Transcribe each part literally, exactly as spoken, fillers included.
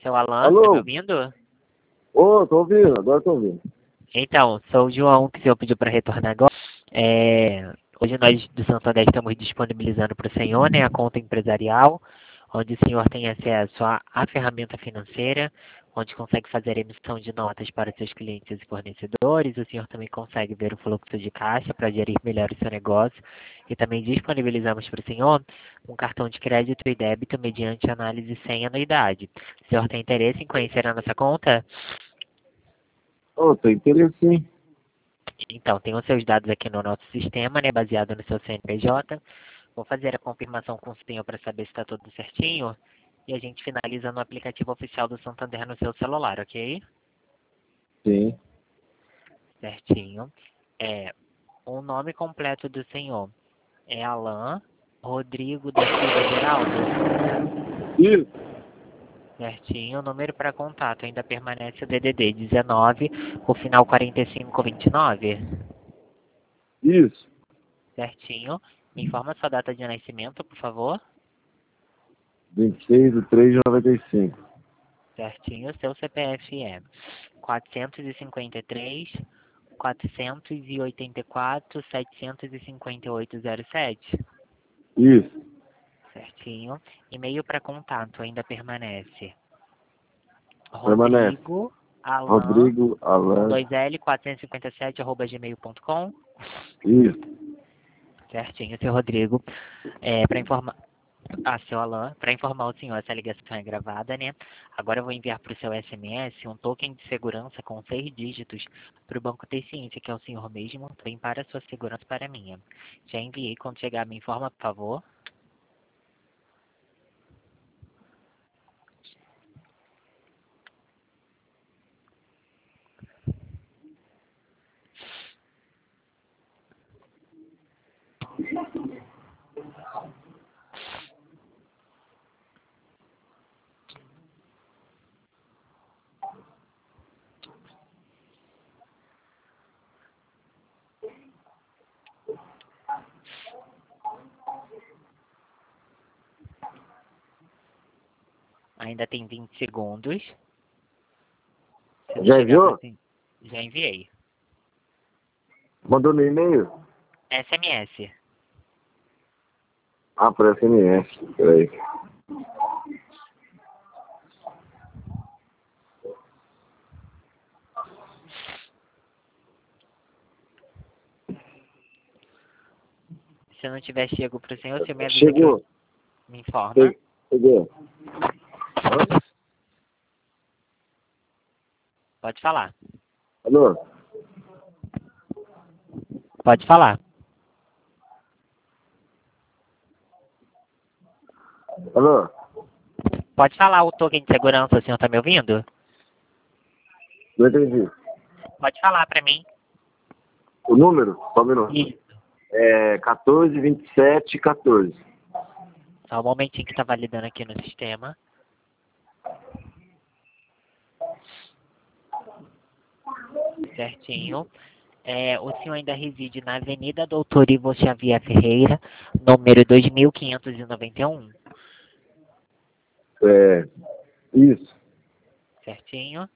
Seu Alan, tá me Alô? ouvindo? Ô, tô ouvindo, agora tô ouvindo. Então, sou o João, que o senhor pediu para retornar agora. É, hoje nós do Santander estamos disponibilizando para o senhor, né, a conta empresarial, onde o senhor tem acesso à, à ferramenta financeira, onde consegue fazer emissão de notas para seus clientes e fornecedores. O senhor também consegue ver o fluxo de caixa para gerir melhor o seu negócio. E também disponibilizamos para o senhor um cartão de crédito e débito mediante análise sem anuidade. O senhor tem interesse em conhecer a nossa conta? Ô, tem interesse sim. Então, tem os seus dados aqui no nosso sistema, né, baseado no seu C N P J. Vou fazer a confirmação com o senhor para saber se está tudo certinho. E a gente finaliza no aplicativo oficial do Santander no seu celular, ok? Sim. Certinho. É, o nome completo do senhor é Alan Rodrigo da Silva Geraldo. Isso, Certinho. O número para contato ainda permanece o D D D dezenove, o final quarenta e cinco vinte e nove. isso. Certinho. Me informa sua data de nascimento, por favor. vinte e seis de três de noventa e cinco. Certinho. Seu C P F é quatrocentos e cinquenta e três, quatrocentos e oitenta e quatro, setecentos e cinquenta e oito zero sete. Isso. Certinho. E-mail para contato ainda permanece. Permanece. Rodrigo Alan Rodrigo com Alan. dois L quatrocentos e cinquenta e sete arroba gmail ponto com. Isso. Certinho, seu Rodrigo. É, para informar. Ah, seu Alan, para informar o senhor, essa ligação é gravada, né? Agora eu vou enviar para o seu S M S um token de segurança com seis dígitos para o Banco ter ciência que é o senhor mesmo, também para a sua segurança e para a minha. Já enviei, quando chegar me informa, por favor. Ainda tem vinte segundos. Se não Já chegar para enviou? assim, já enviei. Mandou no e-mail? S M S. Ah, por S M S. Peraí. Se não tiver chego para o senhor, você me avisa que eu Chegou. me informa. Che- Chegou. Pode falar. Alô? Pode falar. Alô? Pode falar o token de segurança, o senhor está me ouvindo? Não entendi. Pode falar para mim. O número? Só um minuto. Isso. É quatorze, vinte e sete, quatorze. Só um momentinho que está validando aqui no sistema. Certinho. É, o senhor ainda reside na Avenida Doutor Ivo Xavier Ferreira, número dois mil quinhentos e noventa e um. É. Isso. Certinho.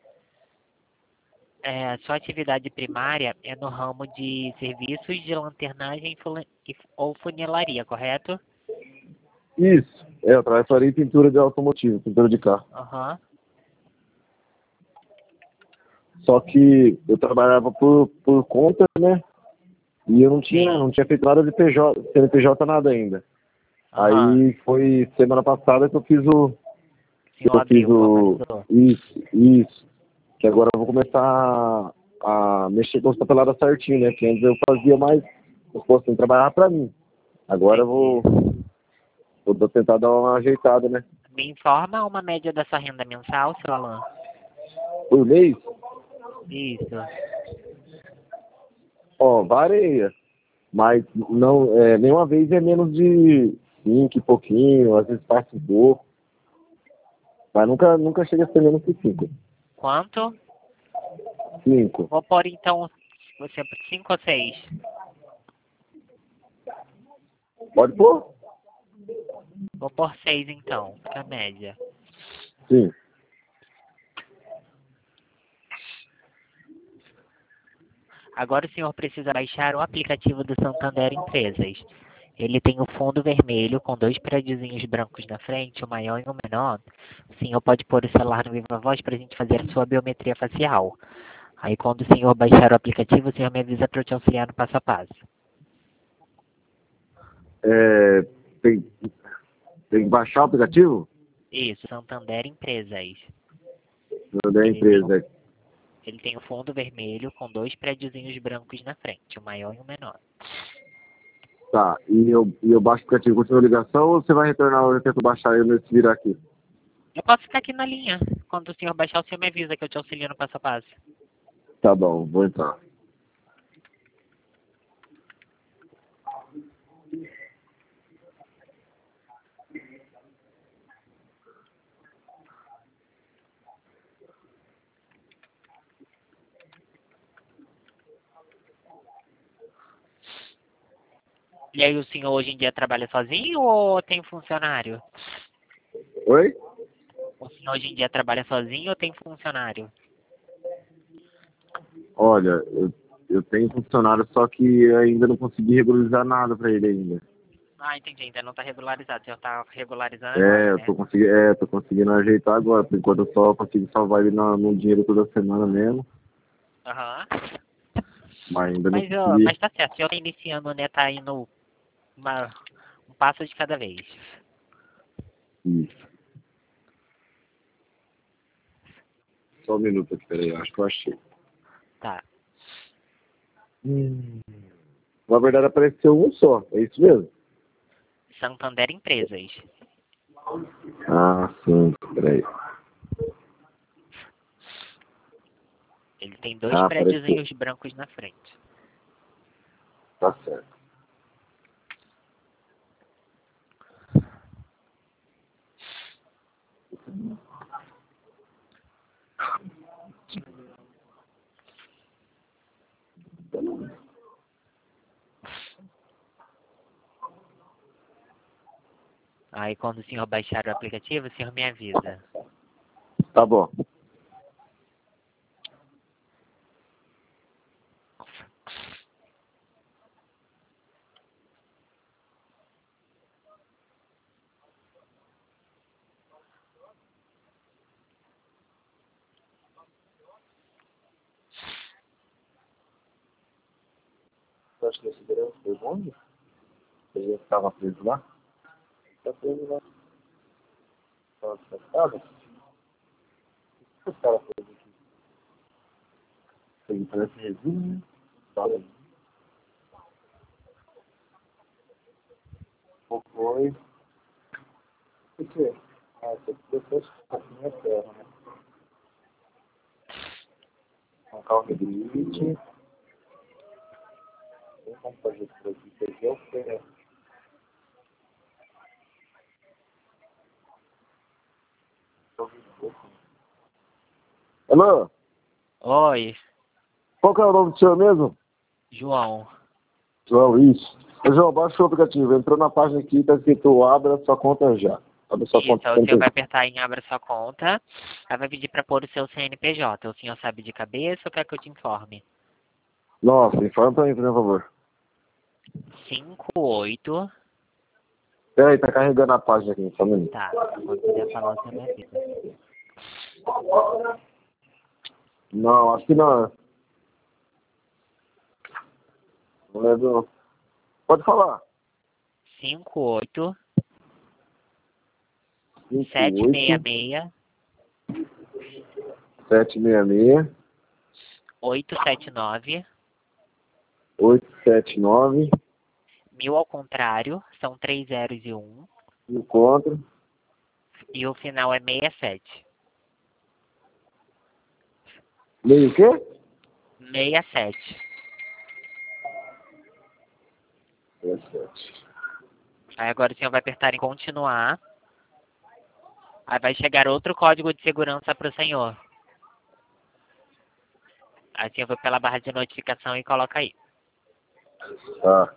É, sua atividade primária é no ramo de serviços de lanternagem e fula- e- ou funilaria, correto? Isso. É, eu trabalho em pintura de automotivo, pintura de carro. Aham. Só que eu trabalhava por, por conta, né? E eu não tinha, Sim. não tinha feito nada de P J, C N P J nada ainda. Aham. Aí foi semana passada que eu fiz o. O Que senhor eu fiz abriu, o. começou. Isso, isso. Que agora eu vou começar a, a mexer com os papeladas certinho, né? Que antes eu fazia mais. Eu fosse trabalhar pra mim. Agora eu vou, Entendi. vou tentar dar uma ajeitada, né? Me informa uma média da sua renda mensal, seu Alan. Por mês, Isso. ó, varia. Mas não, é, nenhuma vez é menos de cinco e pouquinho, às vezes passa um pouco. Mas nunca, nunca chega a ser menos que cinco. Quanto? Cinco. Vou pôr então você cinco ou seis. Pode pôr? Vou pôr seis então, que é a média. Sim. Agora o senhor precisa baixar o aplicativo do Santander Empresas. Ele tem o fundo vermelho com dois prédiozinhos brancos na frente, o maior e o menor. O senhor pode pôr o celular no Viva Voz para a gente fazer a sua biometria facial. Aí quando o senhor baixar o aplicativo, o senhor me avisa para eu te auxiliar no passo a passo. É, tem, tem que baixar o aplicativo? Isso, Santander Empresas. Da Ele tem, empresa. ele tem o fundo vermelho com dois prédiozinhos brancos na frente, o maior e o menor. Tá, e eu, e eu baixo o aplicativo, continua a ligação ou você vai retornar ou eu tento baixar e eu me virar aqui? Eu posso ficar aqui na linha. Quando o senhor baixar, o senhor me avisa que eu te auxilio no passo a passo. Tá bom, vou entrar. E aí o senhor hoje em dia trabalha sozinho ou tem funcionário? Oi? O senhor hoje em dia trabalha sozinho ou tem funcionário? Olha, eu, eu tenho funcionário, só que ainda não consegui regularizar nada pra ele ainda. Ah, entendi. Ainda não está regularizado. O senhor está regularizando É, agora, eu né? tô conseguindo, é, tô conseguindo ajeitar agora. Por enquanto eu só consigo salvar ele no, no dinheiro toda semana mesmo. Aham. Mas ainda não Mas, ó, consegui. mas tá certo. O senhor tá iniciando, né? Tá indo uma, um passo de cada vez. Isso. Só um minuto aqui, peraí, acho que eu achei. Tá. Hum. Na verdade apareceu um só, é isso mesmo? Santander Empresas. Ah, sim, peraí. Ele tem dois Ah, apareceu. prédiozinhos brancos na frente. Tá certo. Aí quando o senhor baixar o aplicativo, o senhor me avisa. Tá bom. Você acha que a segurança foi onde? Ele estava preso lá? Tá preso lá. Estava cercado? O que os caras presos aqui? Ele parece resumo. Fala. Qual foi? O que? Ah, você depois a minha terra, né? Um carro de limite. Vamos fazer isso por aqui. Peguei o que? Alô? Oi, Qual que é o nome do senhor mesmo? João. João, isso. Ô, João, baixa o aplicativo. Entrou na página aqui, tá escrito abra sua conta já. Abra sua Isso, conta aí o senhor sempre. vai apertar em abra sua conta. Aí vai pedir para pôr o seu C N P J. O senhor sabe de cabeça ou quer que eu te informe? Nossa, informa pra mim, por favor. Cinco oito. Peraí, tá carregando a página aqui, só um minuto. Tá, quando quiser falar, o senhor me avisa. Não, acho que não. Não lembro, não. Pode falar. Cinco oito cinco, sete seis oito, seis sete seis seis, oito sete nove. oito sete nove, Mil ao contrário, são três zeros e um. encontro. E o final é sessenta e sete. Meio o quê? sessenta e sete. dezessete. Aí agora o senhor vai apertar em continuar. Aí vai chegar outro código de segurança para o senhor. Aí o senhor vai pela barra de notificação e coloca aí. Tá.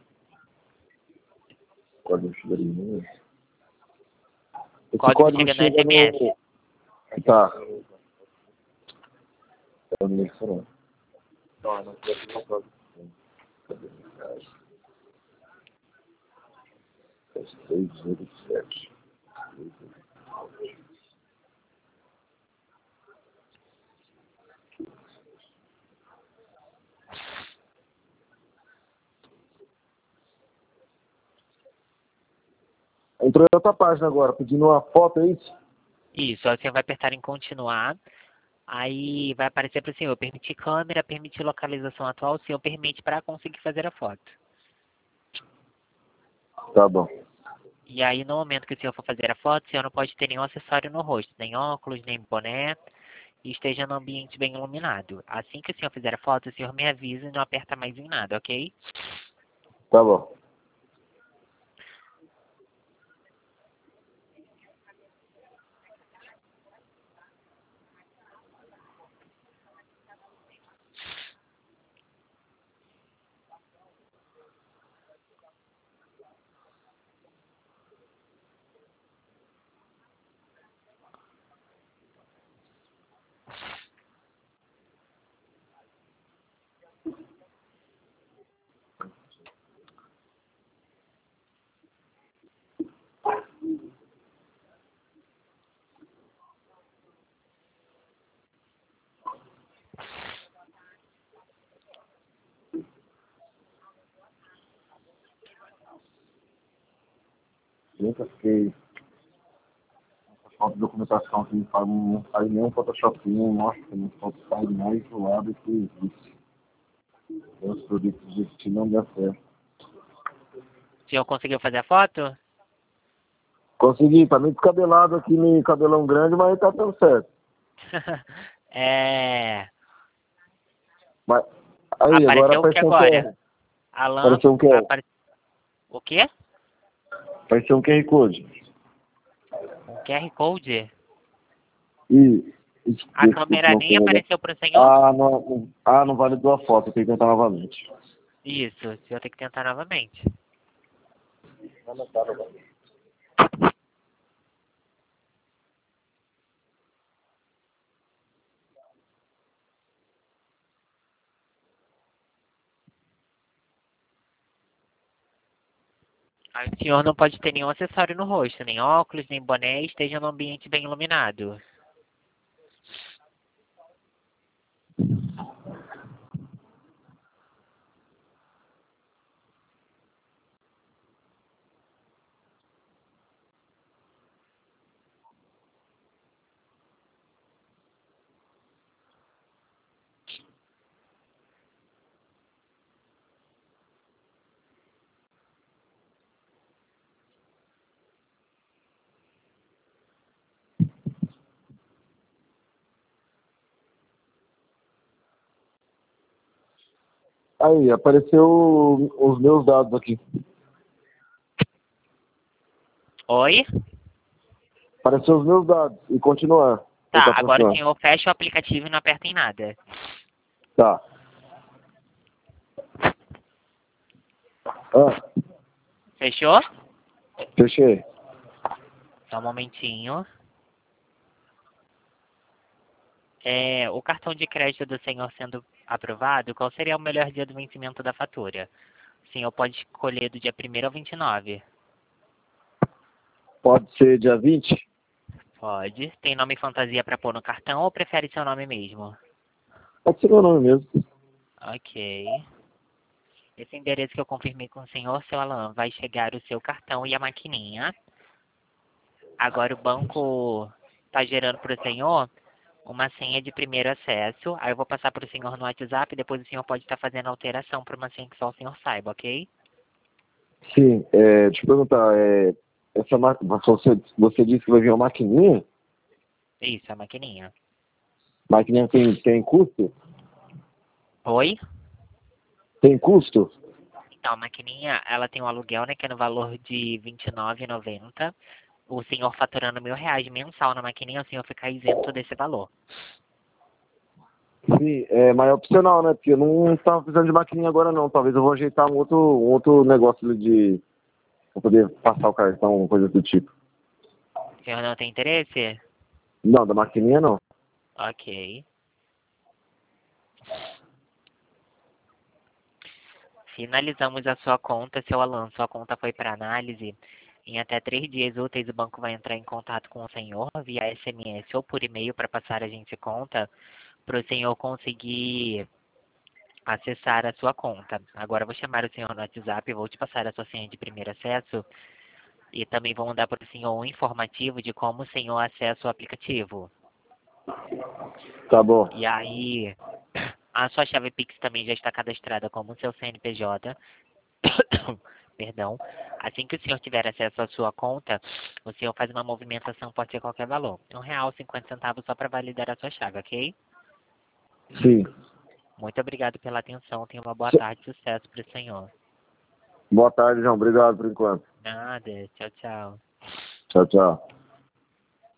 Código chega ali. Esse Código código chega no chega S M S. no... Tá. Eu não sei não. Não, não quero uma foto. Cadê minha casa? seis zero sete. Entrou em outra página agora, pedindo uma foto, é isso? Isso, aí você vai apertar em continuar. Aí vai aparecer para o senhor, permitir câmera, permitir localização atual, o senhor permite para conseguir fazer a foto. Tá bom. E aí no momento que o senhor for fazer a foto, o senhor não pode ter nenhum acessório no rosto, nem óculos, nem boné, e esteja no ambiente bem iluminado. Assim que o senhor fizer a foto, o senhor me avisa e não aperta mais em nada, ok? Tá bom. Nunca fiquei. Essa foto de documentação que faz, não faz nenhum Photoshopinho, mostra que não foto sai mais do lado que existe. Os produtos de não dá certo. O senhor conseguiu fazer a foto? Consegui, tá meio descabelado aqui, meio cabelão grande, mas tá dando certo. é... Mas, aí, agora Apareceu o que apareceu um agora? Q R. Alan, Apareceu um Q R. apare... O quê? Apareceu um Q R Code. Um Q R Code? E... A Desculpa, câmera não nem sei melhor. apareceu para o senhor? Ah, não, não- ah, não validou a foto, tem que tentar novamente. Isso, o senhor tem que tentar novamente. Não, não tá, não. Aí o senhor não pode ter nenhum acessório no rosto, nem óculos, nem boné, e esteja no ambiente bem iluminado. Aí, apareceu os meus dados aqui. Oi? Apareceu os meus dados e continuar. Tá, Tentar agora o continuar. senhor fecha o aplicativo e não aperta em nada. Tá. Ah, Fechou? fechei. Só um momentinho. É, o cartão de crédito do senhor sendo aprovado, qual seria o melhor dia do vencimento da fatura? O senhor pode escolher do dia primeiro ao vinte e nove. Pode ser dia vinte? Pode. Tem nome e fantasia para pôr no cartão ou prefere seu nome mesmo? Pode ser meu nome mesmo. Ok. Esse endereço que eu confirmei com o senhor, seu Alan, vai chegar o seu cartão e a maquininha. Agora o banco está gerando para o senhor uma senha de primeiro acesso. Aí eu vou passar para o senhor no WhatsApp, depois o senhor pode estar fazendo alteração para uma senha que só o senhor saiba, ok? Sim, é, deixa eu perguntar, é, essa máquina, você, você disse que vai vir uma maquininha? Isso, a maquininha. Maquininha tem, tem custo? Oi? Tem custo? Então, a maquininha, ela tem um aluguel, né, que é no valor de vinte e nove reais e noventa centavos. O senhor faturando mil reais mensal na maquininha, o senhor fica isento desse valor. Sim, é, mas é opcional, né? Porque eu não estava precisando de maquininha agora não. Talvez eu vou ajeitar um outro, um outro negócio ali de... Pra poder passar o cartão, coisa do tipo. O senhor não tem interesse? Não, da maquininha não. Ok. Finalizamos a sua conta, seu Alan. Sua conta foi para análise. Em até três dias úteis, o banco vai entrar em contato com o senhor via S M S ou por e-mail para passar a gente conta, para o senhor conseguir acessar a sua conta. Agora eu vou chamar o senhor no WhatsApp, vou te passar a sua senha de primeiro acesso e também vou mandar para o senhor um informativo de como o senhor acessa o aplicativo. Tá bom. E aí, a sua chave Pix também já está cadastrada como seu C N P J. Perdão. Assim que o senhor tiver acesso à sua conta, o senhor faz uma movimentação, pode ser qualquer valor. Um real, cinquenta centavos só para validar a sua chave, ok? Sim. Muito obrigado pela atenção. Tenha uma boa Se- tarde. Sucesso para o senhor. Boa tarde, João. Obrigado por enquanto. Nada. Tchau, tchau. Tchau, tchau.